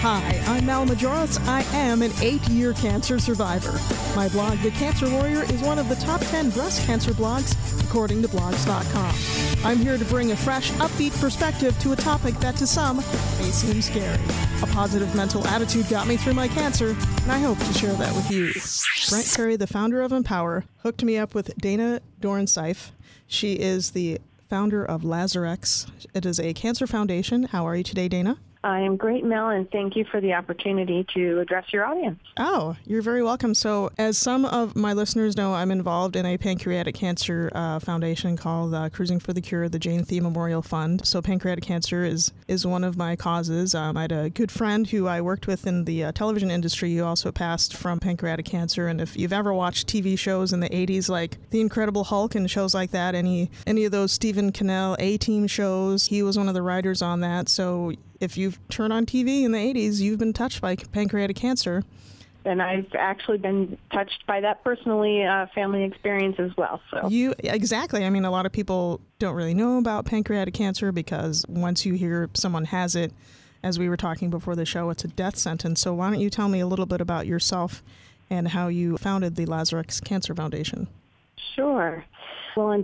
Hi, I'm Mal Majoros. I am an 8-year cancer survivor. My blog, The Cancer Warrior, is one of the top 10 breast cancer blogs, according to blogs.com. I'm here to bring a fresh, upbeat perspective to a topic that to some may seem scary. A positive mental attitude got me through my cancer, and I hope to share that with you. Brent Perry, the founder of Empower, hooked me up with Dana Dorenseif. She is the founder of LazarX. It is a cancer foundation. How are you today, Dana? I am great, Mel, and thank you for the opportunity to address your audience. Oh, you're very welcome. So as some of my listeners know, I'm involved in a pancreatic cancer foundation called Cruising for the Cure, the Jane Thea Memorial Fund. So pancreatic cancer is one of my causes. I had a good friend who I worked with in the television industry who also passed from pancreatic cancer. And if you've ever watched TV shows in the 80s like The Incredible Hulk and shows like that, any of those Stephen Cannell A-Team shows, he was one of the writers on that. So if you've turned on TV in the 80s, you've been touched by pancreatic cancer. And I've actually been touched by that personally, family experience as well. So Exactly. I mean, a lot of people don't really know about pancreatic cancer because once you hear someone has it, as we were talking before the show, it's a death sentence. So why don't you tell me a little bit about yourself and how you founded the LazarX Cancer Foundation? Sure. Well, in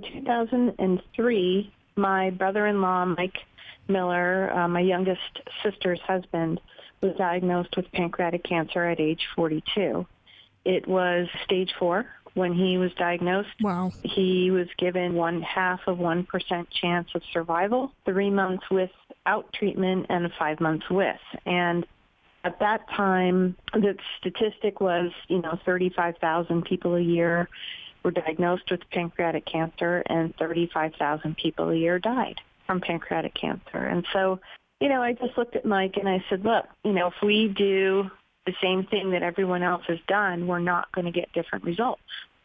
2003, my brother-in-law, Mike Miller, my youngest sister's husband, was diagnosed with pancreatic cancer at age 42. It was stage 4 when he was diagnosed. Wow. He was given 0.5% chance of survival, 3 months without treatment and 5 months with. And at that time, the statistic was, 35,000 people a year were diagnosed with pancreatic cancer and 35,000 people a year died from pancreatic cancer. And so, I just looked at Mike and I said, look, if we do the same thing that everyone else has done, we're not going to get different results.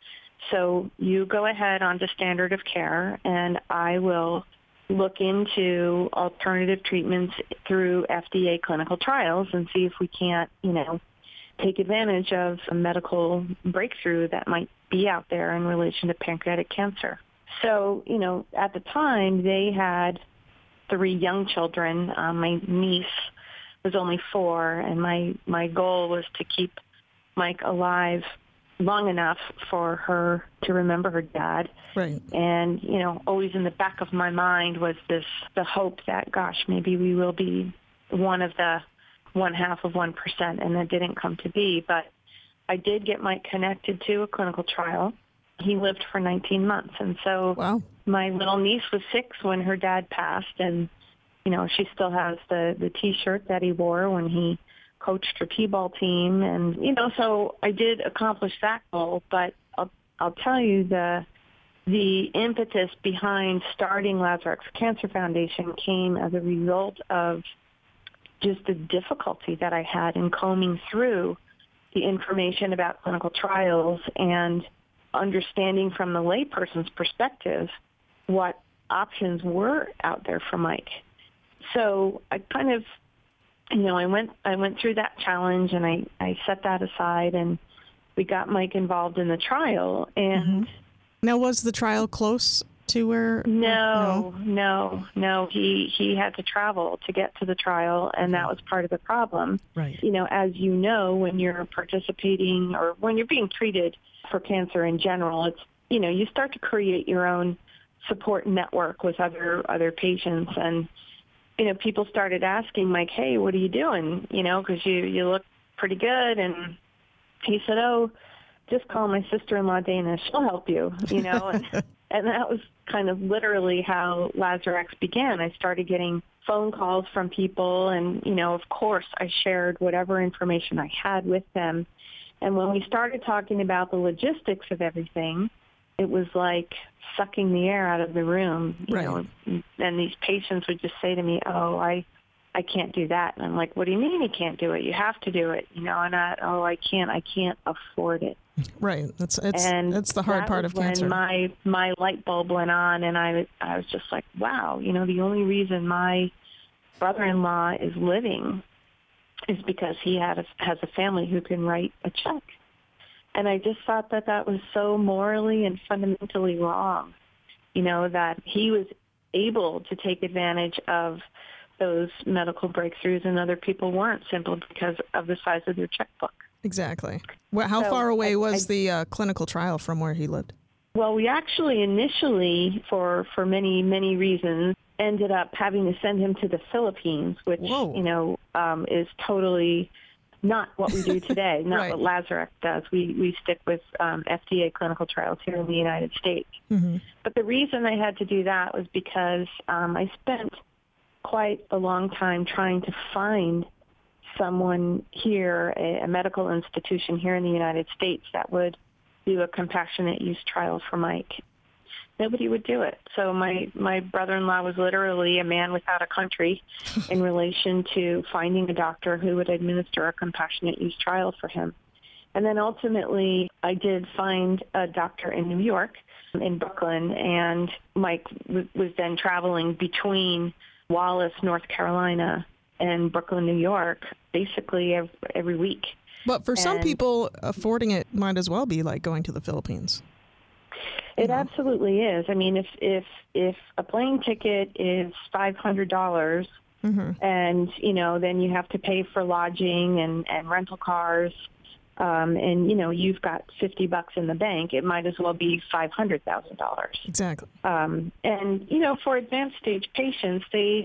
So you go ahead onto standard of care and I will look into alternative treatments through FDA clinical trials and see if we can't, take advantage of a medical breakthrough that might be out there in relation to pancreatic cancer. So, at the time, they had 3 young children. My niece was only 4, and my goal was to keep Mike alive long enough for her to remember her dad. Right. And, always in the back of my mind was the hope that, gosh, maybe we will be one of the 0.5%, and that didn't come to be. But I did get Mike connected to a clinical trial. He lived for 19 months. And so Wow. My little niece was 6 when her dad passed. And, she still has the T-shirt that he wore when he coached her T-ball team. And, so I did accomplish that goal. But I'll tell you the impetus behind starting LazarX Cancer Foundation came as a result of just the difficulty that I had in combing through the information about clinical trials and understanding from the layperson's perspective what options were out there for Mike. So I kind of, I went through that challenge and I set that aside and we got Mike involved in the trial. And Now, was the trial close to where? No. He had to travel to get to the trial, and that was part of the problem. Right. As when you're participating or when you're being treated for cancer in general, it's, you start to create your own support network with other patients. And, people started asking Mike, hey, what are you doing? Because you look pretty good. And he said, oh, just call my sister-in-law Dana. She'll help you, And that was kind of literally how LazarX began. I started getting phone calls from people and, of course, I shared whatever information I had with them. And when we started talking about the logistics of everything, it was like sucking the air out of the room, Right. And these patients would just say to me, oh, I can't do that. And I'm like, what do you mean you can't do it? You have to do it, and I can't afford it. Right. That's the hard part of cancer. When my light bulb went on, and I was just like, wow, the only reason my brother-in-law is living is because he has a family who can write a check. And I just thought that was so morally and fundamentally wrong, that he was able to take advantage of those medical breakthroughs and other people weren't, simply because of the size of their checkbook. Exactly. Well, how far away was the clinical trial from where he lived? Well, we actually initially, for many, many reasons, ended up having to send him to the Philippines, which, is totally not what we do today, not Right. what Lazarex does. We stick with FDA clinical trials here in the United States. Mm-hmm. But the reason I had to do that was because I spent quite a long time trying to find someone here, a medical institution here in the United States that would do a compassionate use trial for Mike. Nobody would do it. So my brother-in-law was literally a man without a country in relation to finding a doctor who would administer a compassionate use trial for him. And then ultimately, I did find a doctor in New York, in Brooklyn, and Mike was then traveling between Wallace, North Carolina, and Brooklyn, New York, basically every week. But for some people, affording it might as well be like going to the Philippines. It absolutely is. I mean, if a plane ticket is $500, and then you have to pay for lodging and rental cars, and you've got $50 in the bank, it might as well be $500,000. Exactly. And for advanced stage patients, they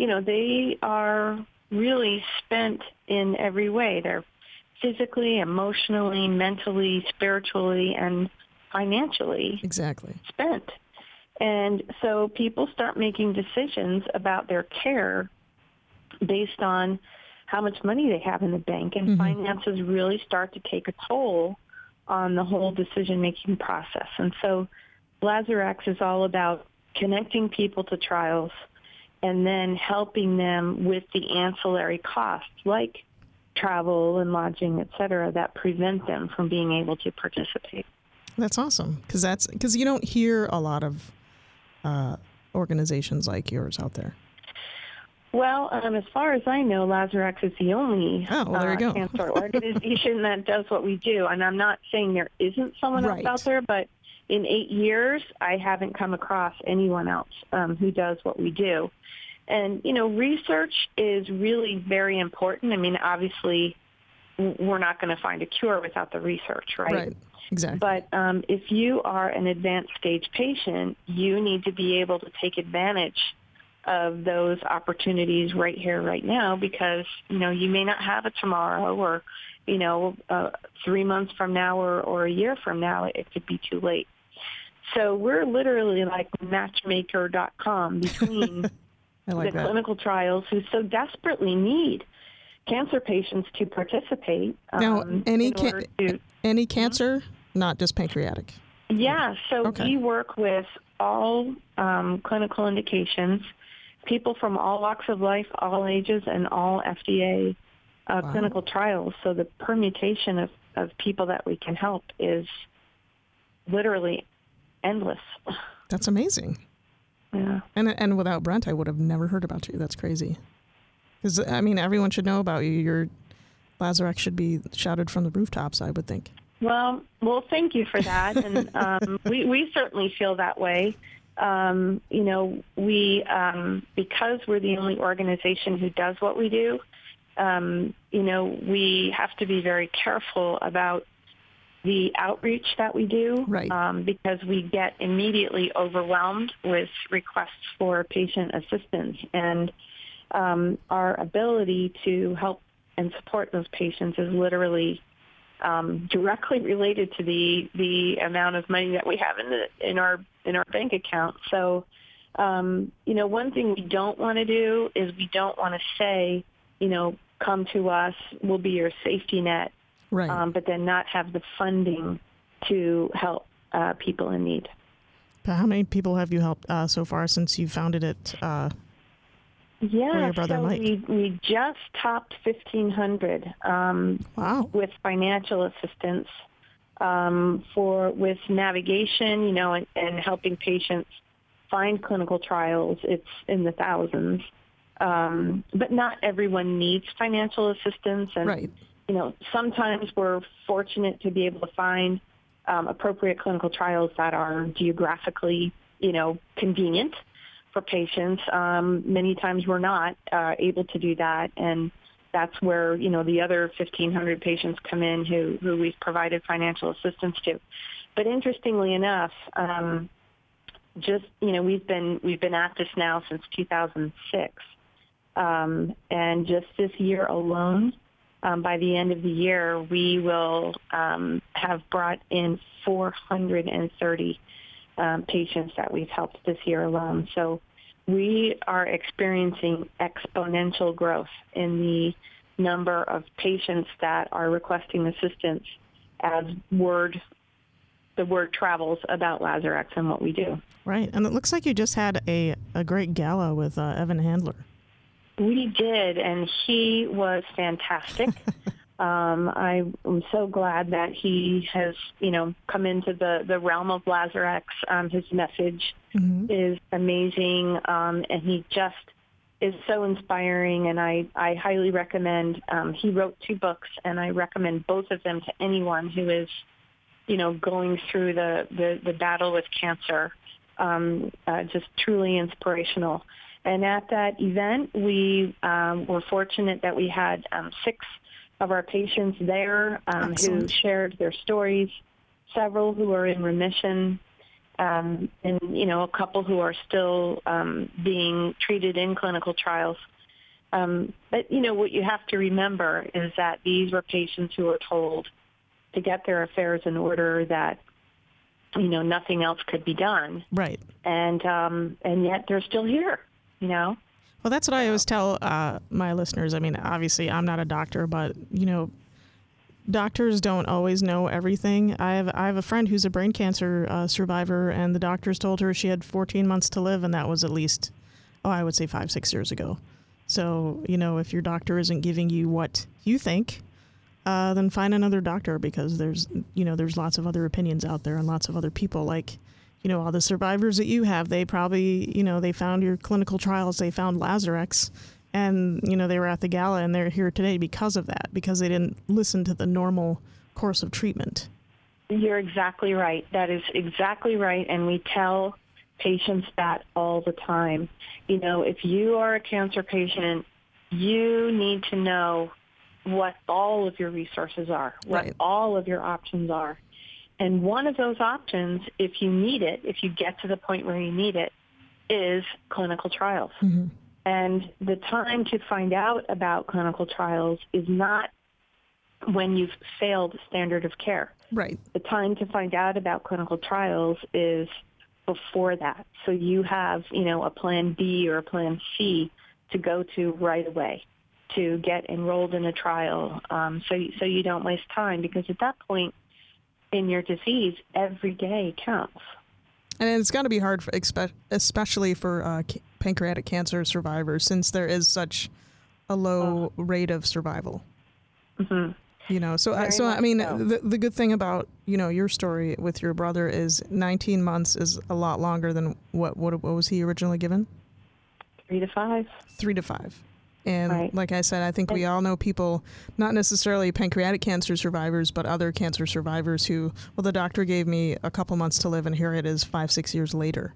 are really spent in every way. They're physically, emotionally, mentally, spiritually, and financially spent. And so people start making decisions about their care based on how much money they have in the bank, and finances really start to take a toll on the whole decision-making process. And so Lazarex is all about connecting people to trials and then helping them with the ancillary costs like travel and lodging, et cetera, that prevent them from being able to participate. That's awesome, because you don't hear a lot of organizations like yours out there. Well, as far as I know, Lazarex is the only cancer organization that does what we do. And I'm not saying there isn't someone else out there, but in 8 years, I haven't come across anyone else who does what we do. And, research is really very important. I mean, obviously, we're not going to find a cure without the research, right? Right, exactly. But if you are an advanced stage patient, you need to be able to take advantage of those opportunities right here, right now, because, you may not have it tomorrow or, 3 months from now or a year from now, it could be too late. So we're literally like matchmaker.com between clinical trials who so desperately need cancer patients to participate. Now, any cancer, not just pancreatic? Yeah, so we work with all clinical indications, people from all walks of life, all ages, and all FDA clinical trials. So the permutation of people that we can help is literally endless. That's amazing. Yeah. And without Brent, I would have never heard about you. That's crazy. Because, I mean, everyone should know about you. Your Lazarex should be shouted from the rooftops, I would think. Well, thank you for that. And we certainly feel that way. We because we're the only organization who does what we do, we have to be very careful about the outreach that we do, because we get immediately overwhelmed with requests for patient assistance. And our ability to help and support those patients is literally directly related to the amount of money that we have in our bank account. So, one thing we don't want to do is we don't want to say, come to us, we'll be your safety net, but then not have the funding to help people in need. How many people have you helped so far since you founded it? Yeah, so Mike? we just topped 1,500 with financial assistance with navigation, and helping patients find clinical trials. It's in the thousands, but not everyone needs financial assistance. And sometimes we're fortunate to be able to find appropriate clinical trials that are geographically, convenient for patients. Many times we're not able to do that, and that's where, you know, the other 1,500 patients come in who we've provided financial assistance to. But interestingly enough, just, you know, we've been at this now since 2006, and just this year alone, by the end of the year, we will have brought in 430 patients that we've helped this year alone. So we are experiencing exponential growth in the number of patients that are requesting assistance as the word travels about Lazarex and what we do. Right. And it looks like you just had a great gala with Evan Handler. We did, and he was fantastic. I'm so glad that he has, you know, come into the realm of Lazarex. His message is amazing, and he just is so inspiring, and I highly recommend. He wrote 2 books, and I recommend both of them to anyone who is, you know, going through the battle with cancer. Just truly inspirational. And at that event, we were fortunate that we had 6 of our patients there who shared their stories, several who are in remission, and, you know, a couple who are still being treated in clinical trials. But, you know, what you have to remember is that these were patients who were told to get their affairs in order, that, you know, nothing else could be done. Right. And yet they're still here, you know. Well, that's what I always tell my listeners. I mean, obviously, I'm not a doctor, but, you know, doctors don't always know everything. I have a friend who's a brain cancer survivor, and the doctors told her she had 14 months to live, and that was at least, I would say 5-6 years ago. So, you know, if your doctor isn't giving you what you think, then find another doctor, because there's lots of other opinions out there and lots of other people. Like, you know, all the survivors that you have, they probably, you know, they found your clinical trials, they found Lazarex, and, you know, they were at the gala, and they're here today because of that, because they didn't listen to the normal course of treatment. You're exactly right. That is exactly right. And we tell patients that all the time. You know, if you are a cancer patient, you need to know what all of your resources are, what all of your options are. And one of those options, if you need it, if you get to the point where you need it, is clinical trials. Mm-hmm. And the time to find out about clinical trials is not when you've failed standard of care. Right. The time to find out about clinical trials is before that. So you have, you know, a plan B or a plan C to go to right away to get enrolled in a trial, so you don't waste time, because at that point in your disease, every day counts. And it's got to be hard, especially for pancreatic cancer survivors, since there is such a low rate of survival. Mm-hmm. You know, so I mean, the good thing about, you know, your story with your brother is 19 months is a lot longer than what was he originally given? 3 to 5. 3 to 5. And like I said, I think we all know people, not necessarily pancreatic cancer survivors, but other cancer survivors who, well, the doctor gave me a couple months to live, and here it is 5-6 years later.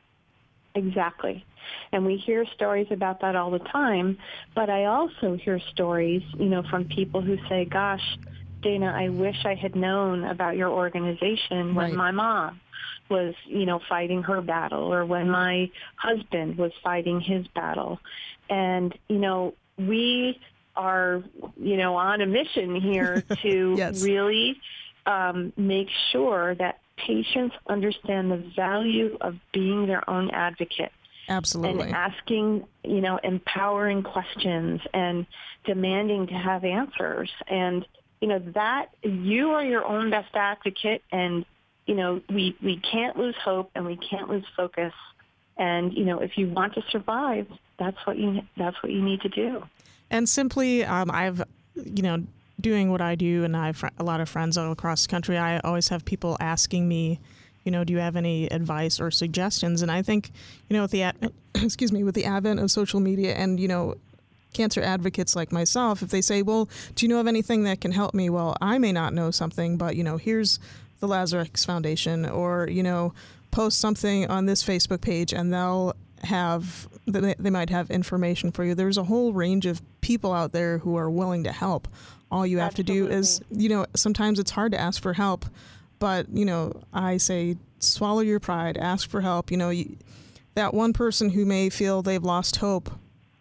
Exactly. And we hear stories about that all the time. But I also hear stories, you know, from people who say, gosh, Dana, I wish I had known about your organization when my mom was, you know, fighting her battle, or when my husband was fighting his battle. And, you know, we are, you know, on a mission here to really make sure that patients understand the value of being their own advocate. Absolutely. And asking, you know, empowering questions and demanding to have answers. And, you know, that you are your own best advocate, and, you know, we can't lose hope, and we can't lose focus. And, you know, if you want to survive, that's what you need to do. And simply, I've, you know, doing what I do, and I have a lot of friends all across the country, I always have people asking me, you know, do you have any advice or suggestions? And I think, you know, with the with the advent of social media and, you know, cancer advocates like myself, if they say, well, do you know of anything that can help me? Well, I may not know something, but, you know, here's the Lazarex Foundation, or, you know, post something on this Facebook page, and they'll they might have information for you. There's a whole range of people out there who are willing to help. All you have Absolutely. to do is, sometimes it's hard to ask for help, but, I say swallow your pride, ask for help. That one person who may feel they've lost hope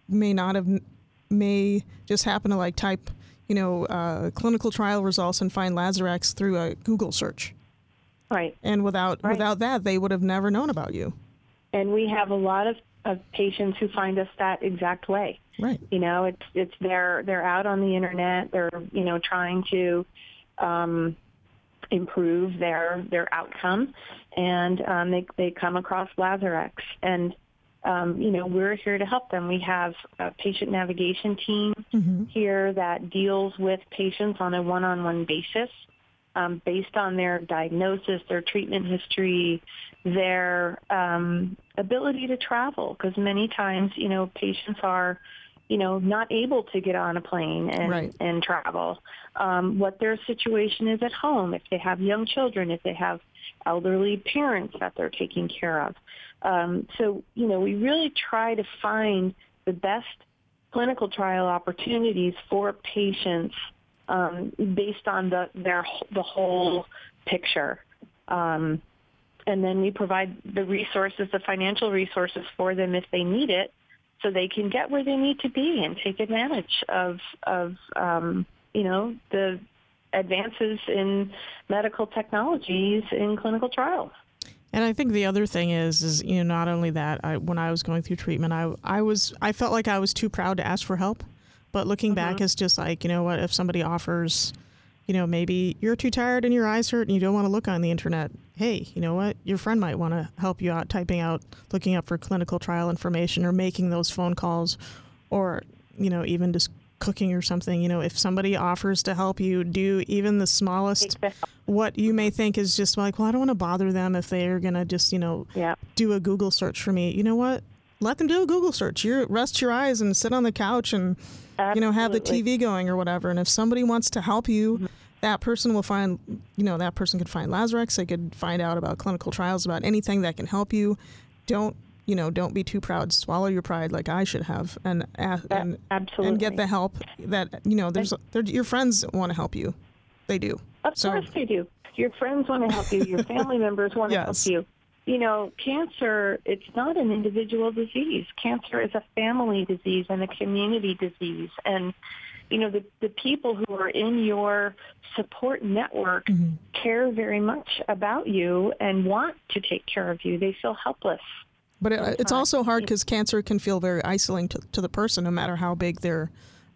may just happen to type, clinical trial results and find Lazarex through a Google search. Right. And without that, they would have never known about you. And we have a lot of patients who find us that exact way. Right. It's they're out on the internet. They're trying to improve their outcome, and they come across Lazarex, and we're here to help them. We have a patient navigation team here that deals with patients on a one-on-one basis, based on their diagnosis, their treatment history, their ability to travel, because many times, patients are, not able to get on a plane and travel. What their situation is at home, if they have young children, if they have elderly parents that they're taking care of. So, we really try to find the best clinical trial opportunities for patients based on the whole picture. And then we provide the resources, the financial resources for them if they need it, so they can get where they need to be and take advantage of the advances in medical technologies in clinical trials. And I think the other thing is not only that, when I was going through treatment, I felt like I was too proud to ask for help. But looking back, it's just like, what, if somebody offers, maybe you're too tired and your eyes hurt and you don't want to look on the internet. Hey, you know what? Your friend might want to help you out looking up for clinical trial information or making those phone calls, or, even just cooking or something. If somebody offers to help you do even the smallest, what you may think is just like, well, I don't want to bother them if they're going to just, do a Google search for me. You know what? Let them do a Google search. Rest your eyes and sit on the couch and, have the TV going or whatever. And if somebody wants to help you, that person will find, that person could find Lazarex. They could find out about clinical trials, about anything that can help you. Don't be too proud. Swallow your pride like I should have, and get the help that, your friends want to help you. They do. Of course they do. Your friends want to help you. Your family members want to help you. Cancer, it's not an individual disease. Cancer is a family disease and a community disease. And, the people who are in your support network care very much about you and want to take care of you. They feel helpless. But it's also hard because cancer can feel very isolating to the person, no matter how big their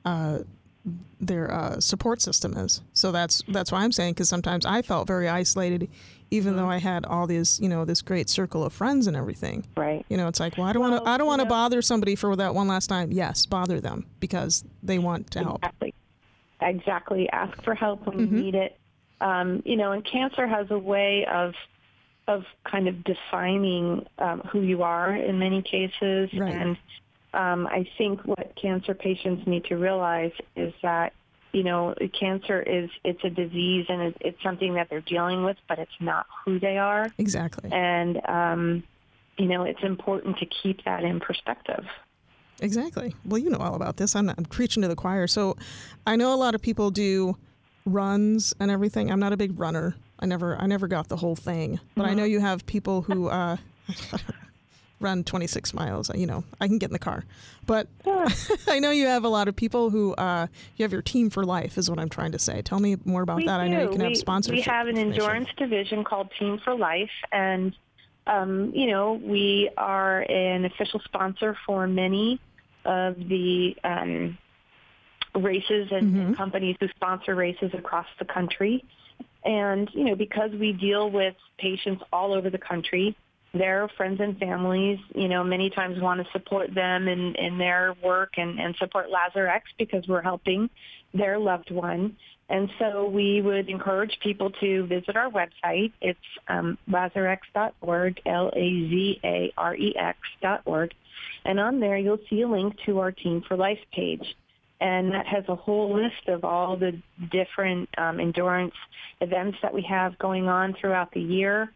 support system is. So that's why I'm saying, because sometimes I felt very isolated, even though I had all these, this great circle of friends and everything. Right. It's like, well, I don't want to bother somebody for that one last time. Yes, bother them because they want to help. Exactly. Ask for help when you need it. And cancer has a way of kind of defining who you are in many cases. Right. And I think what cancer patients need to realize is that, cancer it's a disease and it's something that they're dealing with, but it's not who they are. Exactly. And, it's important to keep that in perspective. Exactly. Well, you know all about this. I'm preaching to the choir. So I know a lot of people do runs and everything. I'm not a big runner. I never got the whole thing, but I know you have people who run 26 miles. I can get in the car, but I know you have a lot of people who you have your Team for Life is what I'm trying to say. Tell me more about that. I know you can have sponsorship. We have an endurance division called Team for Life, and we are an official sponsor for many of the races and companies who sponsor races across the country. And, because we deal with patients all over the country, their friends and families, many times want to support them in their work and support Lazarex because we're helping their loved one. And so we would encourage people to visit our website. It's Lazarex.org, Lazarex.org. And on there, you'll see a link to our Team for Life page. And that has a whole list of all the different endurance events that we have going on throughout the year.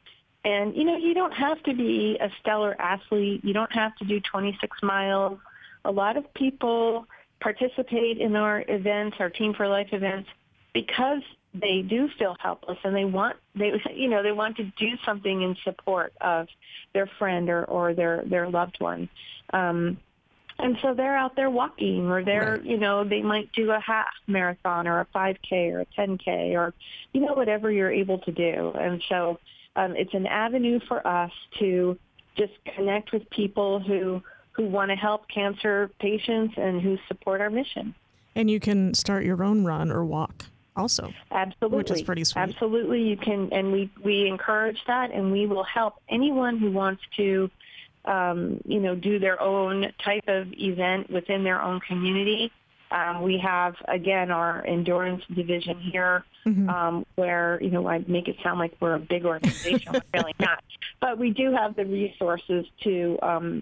And, you don't have to be a stellar athlete. You don't have to do 26 miles. A lot of people participate in our events, our Team for Life events, because they do feel helpless and they want to do something in support of their friend or their loved one. And so they're out there walking, or they're, Right. they might do a half marathon or a 5K or a 10K or, whatever you're able to do. And so it's an avenue for us to just connect with people who want to help cancer patients and who support our mission. And you can start your own run or walk also. Absolutely. Which is pretty sweet. Absolutely. You can, and we encourage that, and we will help anyone who wants to, do their own type of event within their own community. We have, again, our endurance division here, where, I make it sound like we're a big organization. We're really not. But we do have the resources to,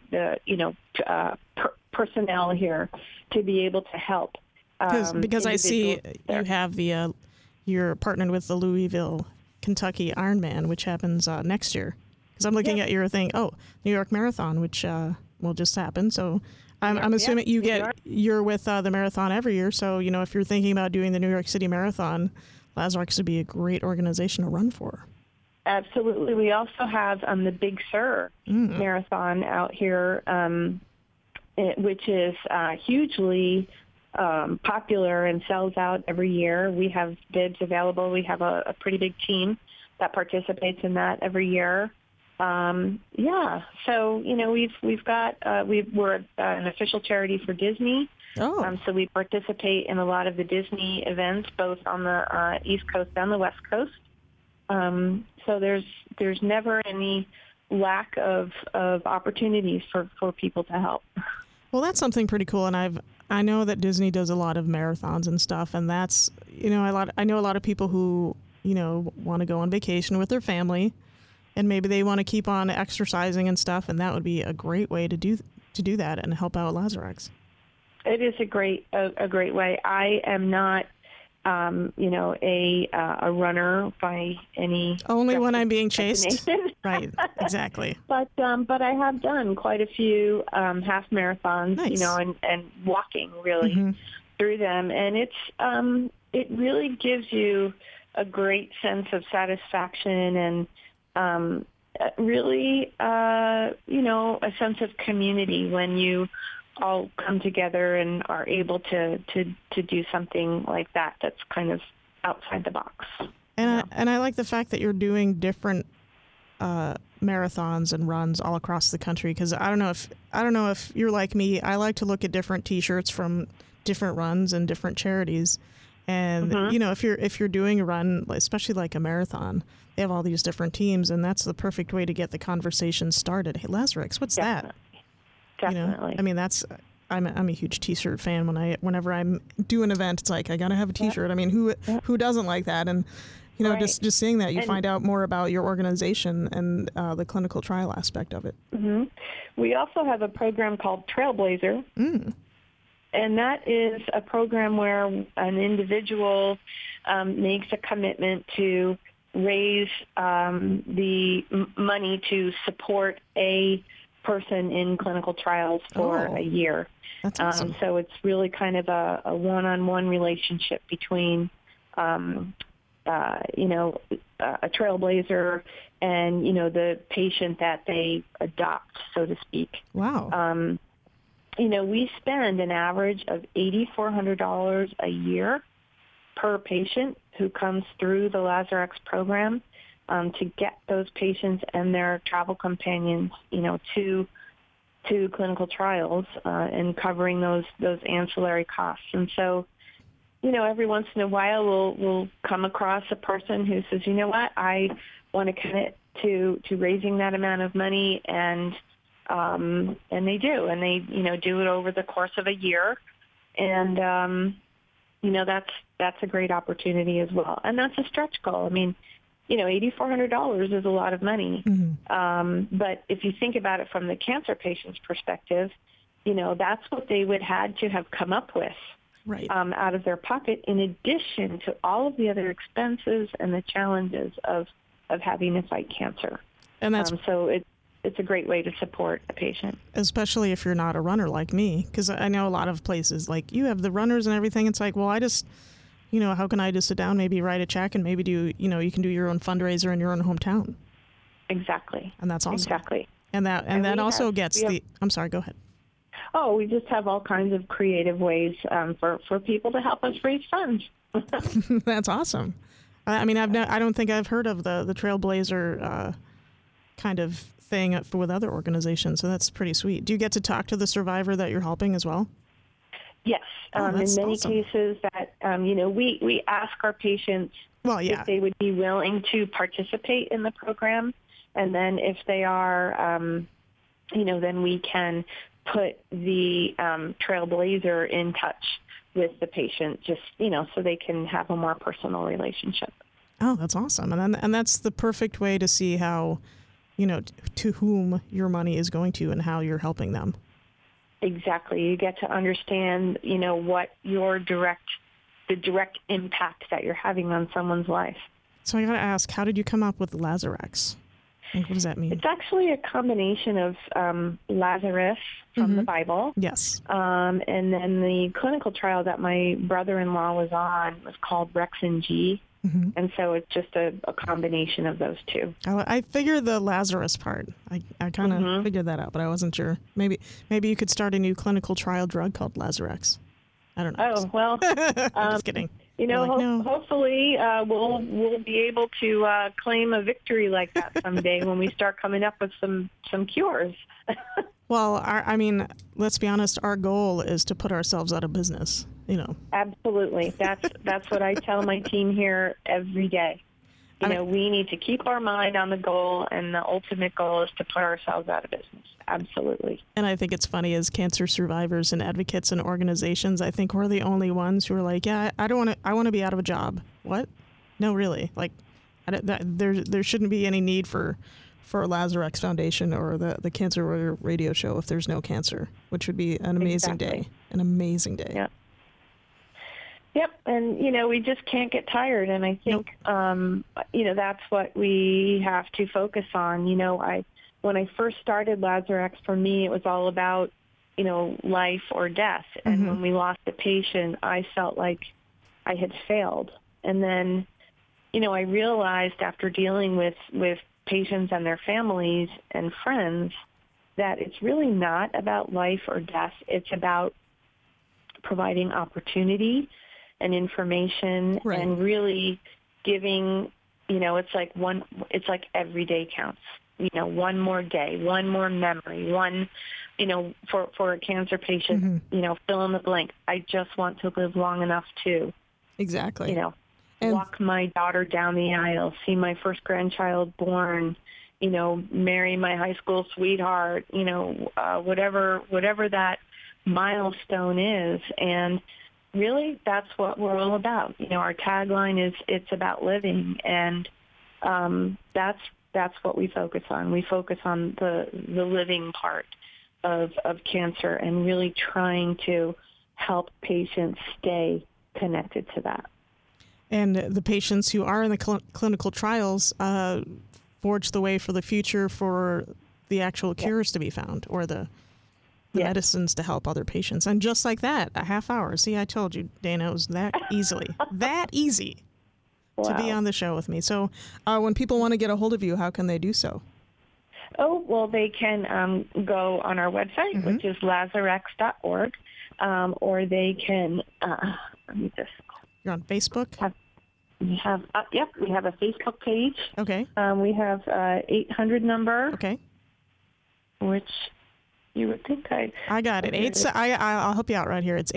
personnel here to be able to help. Because I see there. you have you're partnered with the Louisville, Kentucky Ironman, which happens next year. Because I'm looking at your thing. Oh, New York Marathon, which will just happen. So I'm assuming you're with the marathon every year. So, if you're thinking about doing the New York City Marathon, Lazarex would be a great organization to run for. Absolutely. We also have the Big Sur Marathon out here, which is hugely popular and sells out every year. We have bids available. We have a pretty big team that participates in that every year. So, we've got, we're an official charity for Disney. Oh. So we participate in a lot of the Disney events, both on the East Coast and the West Coast. So there's never any lack of opportunities for people to help. Well, that's something pretty cool. And I know that Disney does a lot of marathons and stuff. And that's, I know a lot of people who, want to go on vacation with their family. And maybe they want to keep on exercising and stuff, and that would be a great way to do that and help out Lazarex. It is a great way. I am not, a runner by any. Only when I'm being chased. Right, exactly. But I have done quite a few half marathons, nice. And walking really through them, and it really gives you a great sense of satisfaction and. Really, a sense of community when you all come together and are able to do something like that that's kind of outside the box. And I like the fact that you're doing different marathons and runs all across the country, because I don't know if you're like me. I like to look at different T-shirts from different runs and different charities. And if you're doing a run, especially like a marathon, they have all these different teams, and that's the perfect way to get the conversation started. Hey, Lazarex, what's that? Definitely. I'm a huge T-shirt fan. Whenever I'm do an event, it's like I gotta have a T-shirt. I mean, who doesn't like that? And right. just seeing that, you find out more about your organization and the clinical trial aspect of it. Mm-hmm. We also have a program called Trailblazer. And that is a program where an individual makes a commitment to raise the money to support a person in clinical trials for a year. That's awesome. So it's really kind of a one-on-one relationship between, a trailblazer and, the patient that they adopt, so to speak. Wow. We spend an average of $8,400 a year per patient who comes through the Lazarex program to get those patients and their travel companions, to clinical trials and covering those ancillary costs. And so, every once in a while we'll come across a person who says, you know what, I want to commit to raising that amount of money, and they do, and they, do it over the course of a year. And, that's a great opportunity as well. And that's a stretch goal. I mean, $8,400 is a lot of money. But if you think about it from the cancer patient's perspective, that's what they would had to have come up with right. Out of their pocket, in addition to all of the other expenses and the challenges of having to fight cancer. And that's so it's a great way to support a patient. Especially if you're not a runner like me, because I know a lot of places, like, you have the runners and everything. It's like, well, I just, how can I just sit down, maybe write a check, and maybe do, you can do your own fundraiser in your own hometown. Exactly. And that's awesome. Exactly. And that also gets I'm sorry, go ahead. Oh, we just have all kinds of creative ways for people to help us raise funds. That's awesome. I mean, I don't think I've heard of the Trailblazer kind of thing with other organizations, so that's pretty sweet. Do you get to talk to the survivor that you're helping as well? Yes. In many awesome. cases that, we ask our patients if they would be willing to participate in the program. And then if they are, then we can put the Trailblazer in touch with the patient, just, so they can have a more personal relationship. Oh, that's awesome. And that's the perfect way to see how, to whom your money is going to and how you're helping them. Exactly. You get to understand, what the direct impact that you're having on someone's life. So I got to ask, how did you come up with Lazarex? Like, what does that mean? It's actually a combination of Lazarus from the Bible. Yes. And then the clinical trial that my brother-in-law was on was called Rexin-G. Mm-hmm. And so it's just a combination of those two. I figured the Lazarus part. I kind of figured that out, but I wasn't sure. Maybe you could start a new clinical trial drug called Lazarex. I don't know. Oh, well. Just kidding. Hopefully we'll be able to claim a victory like that someday when we start coming up with some cures. Well, I mean, let's be honest. Our goal is to put ourselves out of business. Absolutely. That's what I tell my team here every day. We need to keep our mind on the goal, and the ultimate goal is to put ourselves out of business. Absolutely. And I think it's funny, as cancer survivors and advocates and organizations, I think we're the only ones who are like, yeah, I want to be out of a job. What? No, really. Like, there shouldn't be any need for Lazarex Foundation or the Cancer Radio Show if there's no cancer, which would be an amazing day. An amazing day. Yeah. Yep, and we just can't get tired, and I think that's what we have to focus on. When I first started Lazarex, for me it was all about life or death, and when we lost a patient, I felt like I had failed. And then I realized after dealing with patients and their families and friends that it's really not about life or death. It's about providing opportunity and information, right, and really giving, it's like every day counts. One more day, one more memory, one, for a cancer patient, fill in the blank. I just want to live long enough to, exactly, walk my daughter down the aisle, see my first grandchild born, marry my high school sweetheart, whatever that milestone is. And really, that's what we're all about. Our tagline is "It's about living," and that's what we focus on. We focus on the living part of cancer and really trying to help patients stay connected to that. And the patients who are in the clinical trials forge the way for the future for the actual cures to be found, or the medicines to help other patients. And just like that, a half hour. See, I told you, Dana, it was that easy to be on the show with me. So when people want to get a hold of you, how can they do so? Oh, well, they can go on our website, which is lazarex.org, or they can, let me just... You're on Facebook? We have a Facebook page. Okay. We have 800 number. Okay. Which you would think I got it. I'll help you out right here. It's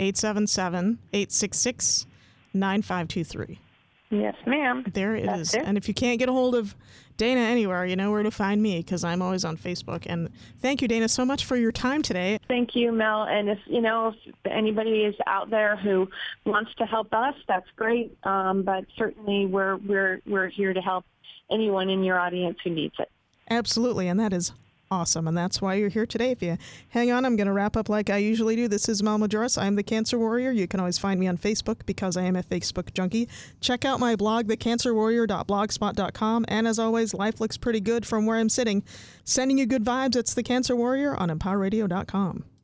877-866-9523. Yes, ma'am. There it is. And if you can't get a hold of Dana anywhere, you know where to find me, because I'm always on Facebook. And thank you, Dana, so much for your time today. Thank you, Mel. And if anybody is out there who wants to help us, that's great. But certainly we're here to help anyone in your audience who needs it. Absolutely. And that is Awesome, and that's why you're here today. If you hang on, I'm going to wrap up like I usually do. This is Mel Majoris. I'm the Cancer Warrior. You can always find me on Facebook because I am a Facebook junkie. Check out my blog, thecancerwarrior.blogspot.com. And as always, life looks pretty good from where I'm sitting. Sending you good vibes, it's the Cancer Warrior on EmpowerRadio.com.